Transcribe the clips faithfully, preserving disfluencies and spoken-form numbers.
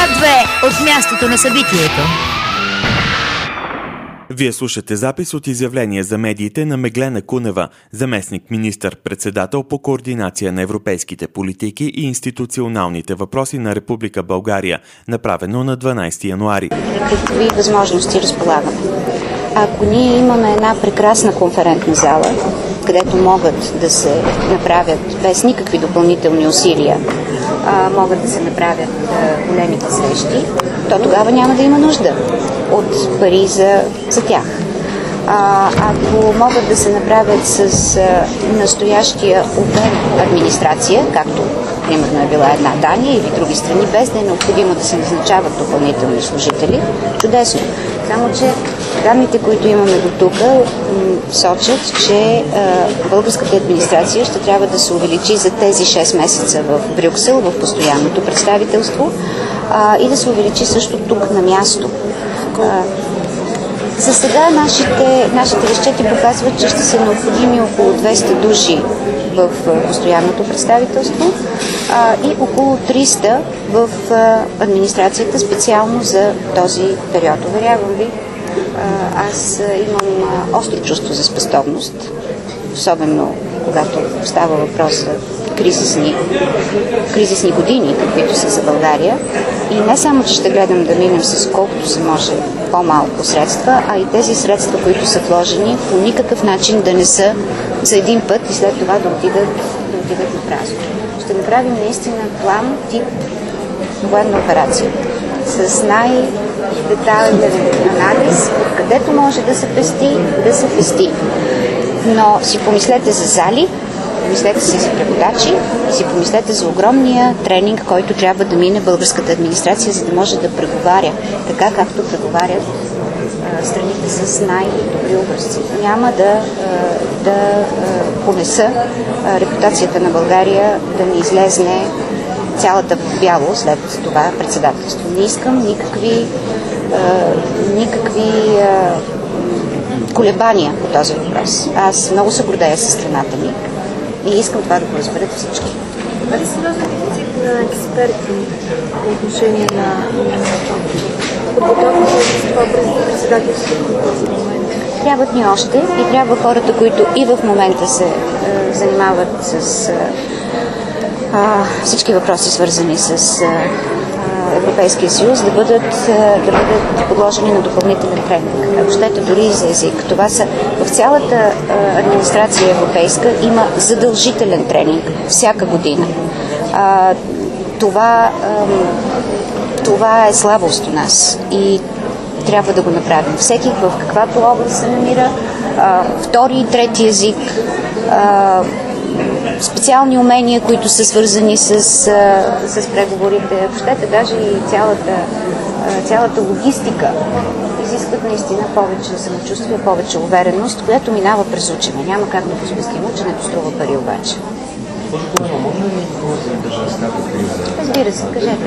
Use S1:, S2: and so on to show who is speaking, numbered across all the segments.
S1: две от мястото на събитието.
S2: Вие слушате запис от изявление за медиите на Меглена Кунева, заместник министър-председател по координация на европейските политики и институционалните въпроси на Република България, направено на дванадесети януари.
S3: Какви възможности разполагаме? Ако ние имаме една прекрасна конферентна зала, където могат да се направят без никакви допълнителни усилия, а, могат да се направят а, големите срещи, то тогава няма да има нужда от пари за, за тях. А, ако могат да се направят с а, настоящия обем администрация, както примерно е била една Дания или други страни, без да е необходимо да се назначават допълнителни служители, чудесно. Само че данните, които имаме до тук, сочат, че а, българската администрация ще трябва да се увеличи за тези шест месеца в Брюксел, в постоянното представителство, а, и да се увеличи също тук на място. А, за сега нашите, нашите разчети показват, че ще са необходими около двеста души в постоянното представителство а, и около триста в а, администрацията специално за този период. Уверявам ви, а, аз имам а, остро чувство за спестовност, особено когато става въпрос за кризисни, кризисни години, каквито са за България. И не само, че ще гледам да минем с колкото се може по-малко средства, а и тези средства, които са вложени, по никакъв начин да не са за един път и след това да отидат, да отидат на празно. Ще направим наистина план тип военна операция с най-детайлен анализ, където може да се пести, да се пести. Но си помислете за зали, помислете си за преводачи и си помислете за огромния тренинг, който трябва да мине българската администрация, за да може да преговаря така, както преговарят а, страните с най-добри образци. Няма да, а, да а, понеса а, репутацията на България да ни излезне цялата бяло след това председателство. Не искам никакви, а, никакви а, колебания по този въпрос. Аз много се гордея със страната ми и искам това да го разберат всички.
S4: Има ли сериозен дефицит на експерти по отношение на подготовката за това председателство в този момент?
S3: Трябват ни още и трябва хората, които и в момента се е, занимават с е, е, всички въпроси, свързани с е, Европейския съюз, да бъдат, да бъдат подложени на допълнителен тренинг. Ако щете дори и за език. Това са в цялата администрация европейска има задължителен тренинг всяка година. А, това, а, това е слабост у нас и трябва да го направим. Всеки в каквато област се намира, а, втори и трети език, а, специални умения, които са свързани с, с преговорите, въобще даже и цялата, цялата логистика изискват наистина повече самочувствие, повече увереност, която минава през учене. Няма как да го спестим. Ученето струва пари обаче. Разбира се, кажете.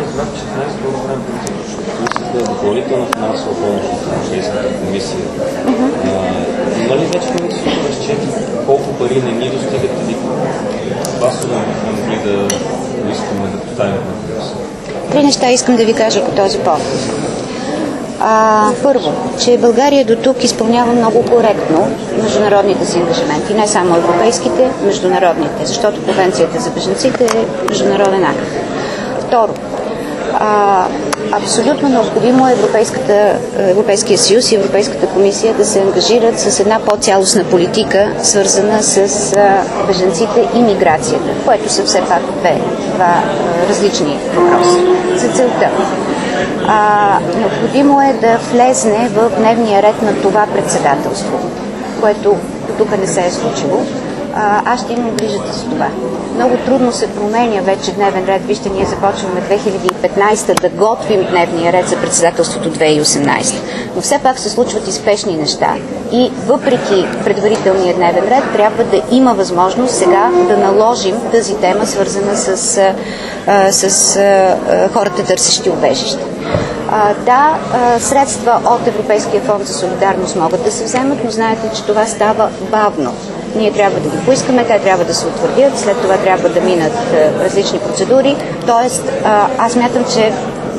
S5: Допълнителна финансова помощ от Европейската комисия. Има ли вече правителството разчети колко пари не ни достигат или това са могли да искаме да поставим на въпрос?
S3: Три неща искам да ви кажа по този повод. А, първо, че България до тук изпълнява много коректно международните си ангажименти, не само европейските, международните, защото Конвенцията за бежанците е международен акт. Второ, а, абсолютно необходимо е Европейския съюз и Европейската комисия да се ангажират с една по-цялостна политика, свързана с а, бежанците и миграцията, което са все пак две, два а, различни въпроса. За целта. А, необходимо е да влезне в дневния ред на това председателство, което тук не се е случило. А, аз ще имам грижата за това. Много трудно се променя вече дневен ред. Вижте, ние започваме две хиляди и петнадесета да готвим дневния ред за председателството две хиляди и осемнадесета. Но все пак се случват и спешни неща. И въпреки предварителния дневен ред, трябва да има възможност сега да наложим тази тема, свързана с, а, с а, хората, търсещи убежище. А, да, а, средства от Европейския фонд за солидарност могат да се вземат, но знаете, че това става бавно. Ние трябва да ги поискаме, те трябва да се утвърдят, след това трябва да минат а, различни процедури. Тоест, а, аз мятам, че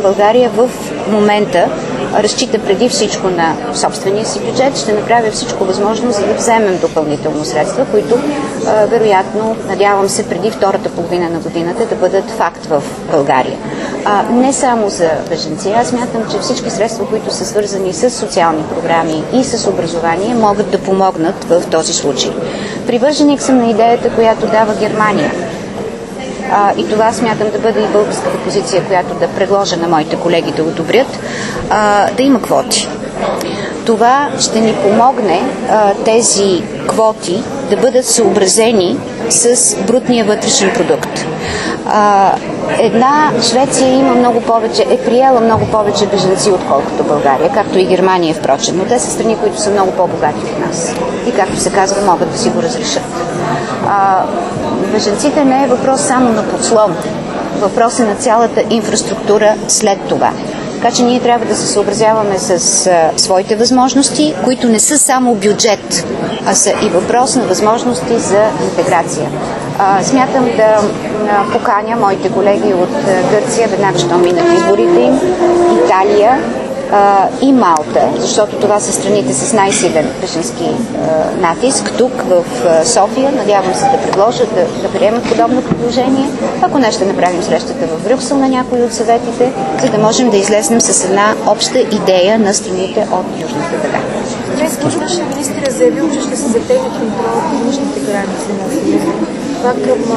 S3: България в момента разчита преди всичко на собствения си бюджет, ще направя всичко възможно, за да вземем допълнително средства, които а, вероятно, надявам се, преди втората половина на годината да бъдат факт в България. А, не само за бежанци. Аз мятам, че всички средства, които са свързани с социални програми и с образование, могат да помогнат в този случай. Привърженик съм на идеята, която дава Германия. А, и това смятам да бъде и българската позиция, която да предложа на моите колеги да одобрят, а, да има квоти. Това ще ни помогне а, тези квоти да бъдат съобразени с брутния вътрешен продукт. А, една Швеция има много повече, е приела много повече бежанци, отколкото България, както и Германия, впрочем, но те са страни, които са много по-богати от нас и, както се казва, могат да си го разрешат. А, бежанците не е въпрос само на подслон, въпрос е на цялата инфраструктура след това. Така че ние трябва да се съобразяваме с а, своите възможности, които не са само бюджет, а са и въпрос на възможности за интеграция. А, смятам да а, поканя моите колеги от а, Гърция, веднага що минат изборите им, Италия а, и Малта, защото това са страните с най-силен бежански натиск. Тук в а, София, надявам се да предложат, да, да приемат подобно предложение. Ако не, ще направим срещата в Брюксел на някои от съветите, за да можем да излезнем с една обща идея на страните от Южната дъга.
S4: Днес външният министър е заявил, че ще се затегне контрол по външните граници на Съюза. Това към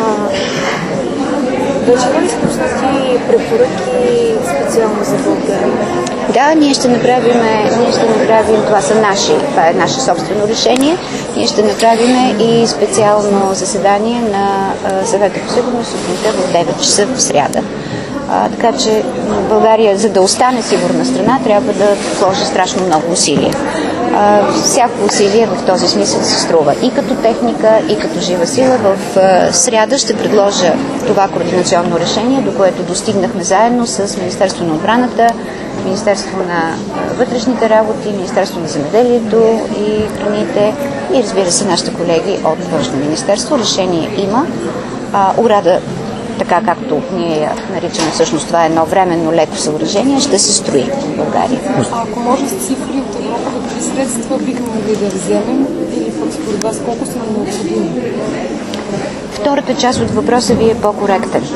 S4: вече имат спуснати препоръки специално за България?
S3: Да, ние ще направим, ние ще направим, това са наши, това е наше собствено решение, ние ще направим и специално заседание на Съвета по сигурност сутринта в девет часа в сряда. А, така че България, за да остане сигурна страна, трябва да вложи страшно много усилия. А, всяко усилие в този смисъл се струва и като техника, и като жива сила. В а, сряда ще предложа това координационно решение, до което достигнахме заедно с Министерство на отбраната, Министерство на вътрешните работи, Министерство на земеделието и храните и, разбира се, нашите колеги от Външно министерство. Решение има. А, урада, така както ние я наричаме, всъщност това е едно временно леко съоръжение, ще се строи в България.
S6: А ако може с цифри от Европа, какви средства бихме могли да вземем или пък според вас колко са нам необходими?
S3: Втората част от въпроса ви е по-коректен.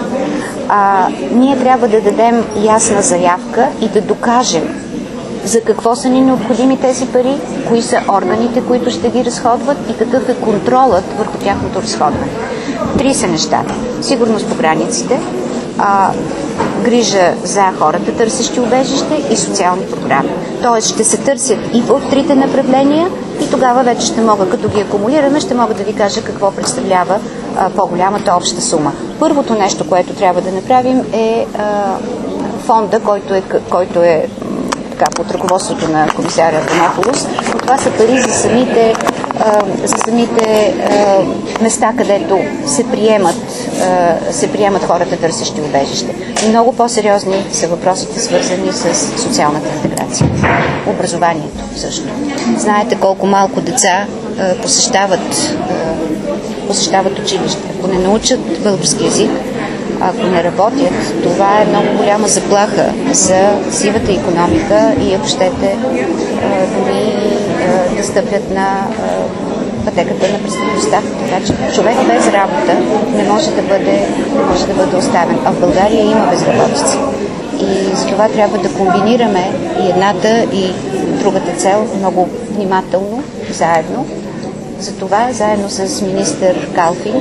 S3: А, ние трябва да дадем ясна заявка и да докажем за какво са ни необходими тези пари, кои са органите, които ще ги разходват и какъв е контролът върху тяхното разходване. Три са нещата. Сигурност по границите, а, грижа за хората, търсещи убежище и социални програми. Тоест ще се търсят и в трите направления и тогава вече ще мога, като ги акумулираме, ще мога да ви кажа какво представлява а, по-голямата обща сума. Първото нещо, което трябва да направим е а, фонда, който е, който е така, под ръководството на комисаря Аврамополос, но това са пари за самите, а, за самите а, места, където се приемат, а, се приемат хората, търсещи убежище. Много по-сериозни са въпросите, свързани с социалната интеграция. Образованието също. Знаете колко малко деца а, посещават, а, посещават училище. Ако не научат български език, ако не работят, това е много голяма заплаха за сивата икономика и, ако щете, дори да стъпят на пътеката на престъпността. Така че човек без работа не може да бъде, не може да бъде оставен. А в България има безработица. И за това трябва да комбинираме и едната, и другата цел много внимателно, заедно. Затова, заедно с министър Калфин,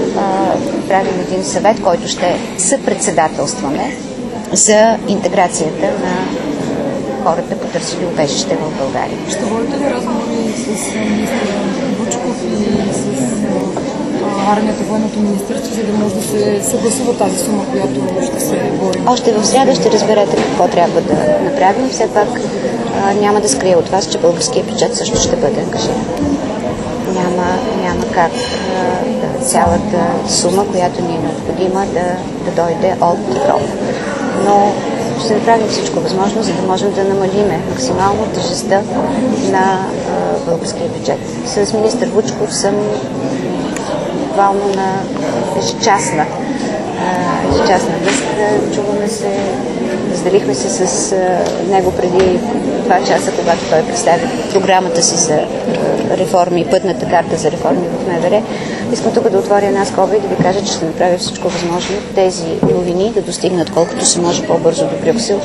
S3: правим един съвет, който ще съпредседателстваме за интеграцията на хората, потърсили убежище в България.
S6: Ще водите ли разговори с министър Вучков и с армията, военното министерство, за да може да се съгласува тази сума, която ще се бори?
S3: Още в сряда ще разберете какво трябва да направим. Все пак а, няма да скрия от вас, че българския бюджет също ще бъде ангажиран. Няма, няма как а, цялата сума, която ни е необходима, да, да дойде от Европа. Но ще направим всичко възможно, за да можем да намалиме максимално тежестта на а, българския бюджет. С министър Вучков съм буквално на ежечасна, ежечасна връзка. Чуваме се, Разделихме се с а, него преди два часа, когато той представи програмата си за а, реформи, пътната карта за реформи в МВР. Искам тук да отворя една скоба и да ви кажа, че ще направя всичко възможно тези новини да достигнат колкото се може по-бързо до Брюксел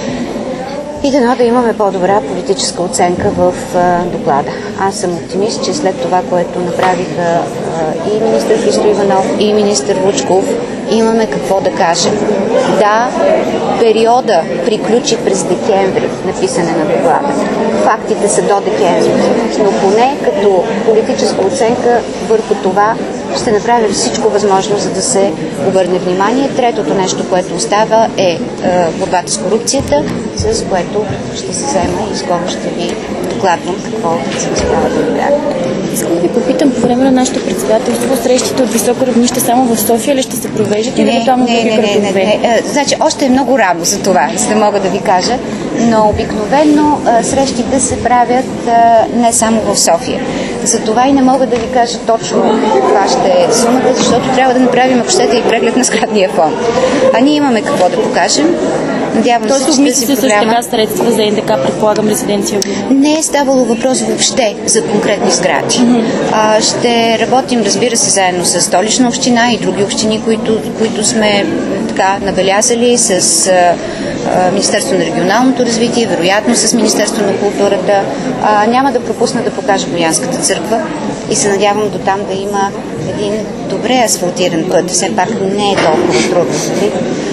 S3: и дано да имаме по-добра политическа оценка в а, доклада. Аз съм оптимист, че след това, което направиха а, и министър Христо Иванов, и министър Вучков, имаме какво да кажем. Да, периода приключи през декември на писане на доклада. Фактите са до декември, но поне като политическа оценка върху това ще направим всичко възможно, за да се обърне внимание. Третото нещо, което остава е, е борбата с корупцията, с което ще се взема и скоро ще ви докладвам какво се успява да направим.
S7: Искам да ви попитам, по време на нашето председателство, срещите от високо равнище само в София ли ще се провеждат или там в други градове? Не, не, не.
S3: Значи, още е много рано за това, за да мога да ви кажа, но обикновено срещите се правят не само в София. За това и не мога да ви кажа точно каква ще е сумата, защото трябва да направим, ако щете, и преглед на сградния фонд. А ние имаме какво да покажем. Надявам
S7: се, че тази програма... също така средства за НДК, предполагам, резиденция?
S3: Не е ставало въпрос въобще за конкретни сгради. Mm-hmm. А, ще работим, разбира се, заедно с Столична община и други общини, които, които сме така набелязали, с а, а, Министерство на регионалното развитие, вероятно с Министерство на културата. А, няма да пропусна да покажа Боянската църква и се надявам до там да има един добре асфалтиран път. Все пак не е толкова трудно.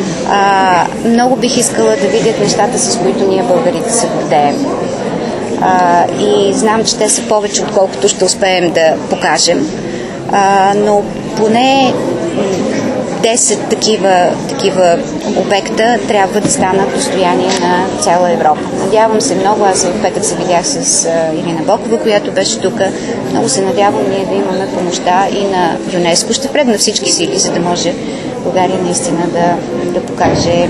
S3: А, много бих искала да видят нещата, с които ние българите се гордеем. А, и знам, че те са повече, отколкото ще успеем да покажем. А, но поне десет такива, такива обекта трябва да станат достояние на цяла Европа. Надявам се много, аз в петък се видях с а, Ирина Бокова, която беше тук. Много се надявам ние да имаме помощта и на ЮНЕСКО. Ще впрегна всички сили, за да може България наистина да, да покаже,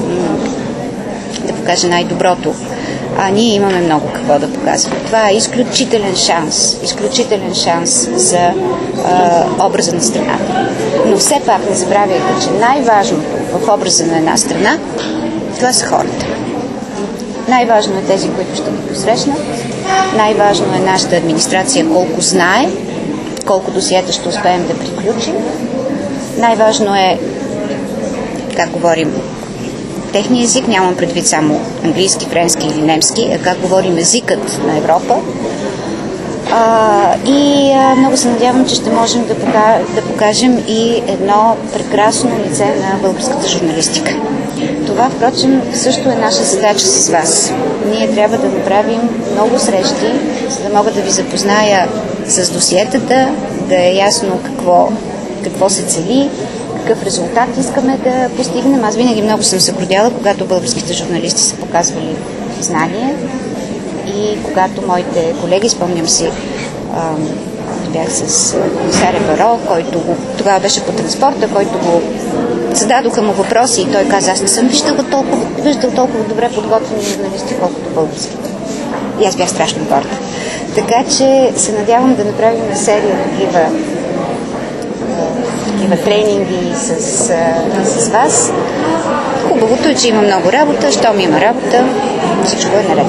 S3: да покаже най-доброто. А ние имаме много какво да показваме. Това е изключителен шанс, изключителен шанс за а, образа на страната. Но все пак не забравяйте, че най-важното в образа на една страна, това са хората. Най-важно е тези, които ще ги посрещнат. Най-важно е нашата администрация колко знае, колко досиета ще успеем да приключим. Най-важно е как говорим техния език, нямам предвид само английски, френски или немски, а как говорим езикът на Европа. А, и а, много се надявам, че ще можем да, пока, да покажем и едно прекрасно лице на българската журналистика. Това, впрочем, също е наша задача с вас. Ние трябва да направим много срещи, за да мога да ви запозная с досиетата, да е ясно какво, какво се цели, какъв резултат искаме да постигнем. Аз винаги много съм се гордяла, когато българските журналисти са показвали знания и когато моите колеги, спомням си, бях с комисаря Баро, който го, тогава беше по транспорта, който го зададоха му въпроси и той каза, аз не съм виждала толкова, виждал толкова добре подготвени журналисти, колкото българските. И аз бях страшно горда. Така че се надявам да направим серия такива такива тренинги с, с вас. Хубавото е, че има много работа, щом има работа, всичко е наред.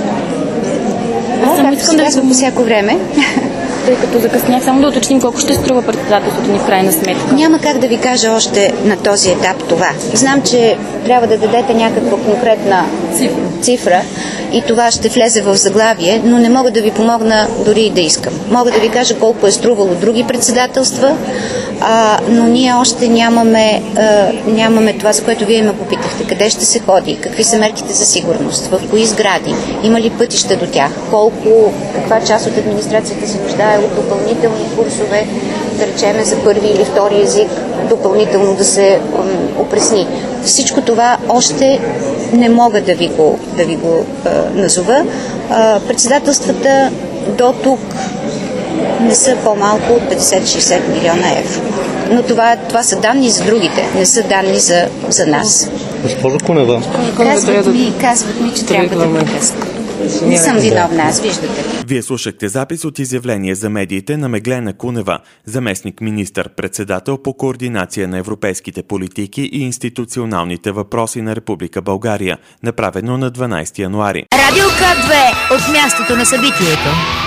S7: Аз съм искам да
S3: по всяко време.
S7: Тъй като закъснях, само да уточним колко ще струва председателството ни в крайна сметка.
S3: Няма как да ви кажа още на този етап това. Знам, че трябва да дадете някаква конкретна цифра, цифра и това ще влезе в заглавие, но не мога да ви помогна дори и да искам. Мога да ви кажа колко е струвало други председателства, а, но ние още нямаме, а, нямаме това, за което вие ме попитахте. Къде ще се ходи? Какви са мерките за сигурност? В кои сгради? Има ли пътища до тях? Колко, каква част от администрацията се нуждае от допълнителни курсове, да речеме за първи или втори език, допълнително да се опресни. Всичко това още не мога да ви го, да ви го а, назова. А, председателствата до тук не са по-малко от петдесет до шейсет милиона евро. Но това, това са данни за другите, не са данни за, за нас.
S8: Госпожо Кунева,
S3: Казват ми, казват ми, че трябва да прекъсна. Не съм виновна, аз виждате.
S2: Вие слушахте запис от изявление за медиите на Меглена Кунева, заместник министър-председател по координация на европейските политики и институционалните въпроси на Република България, направено на дванадесети януари.
S1: Радио К две от мястото на събитието.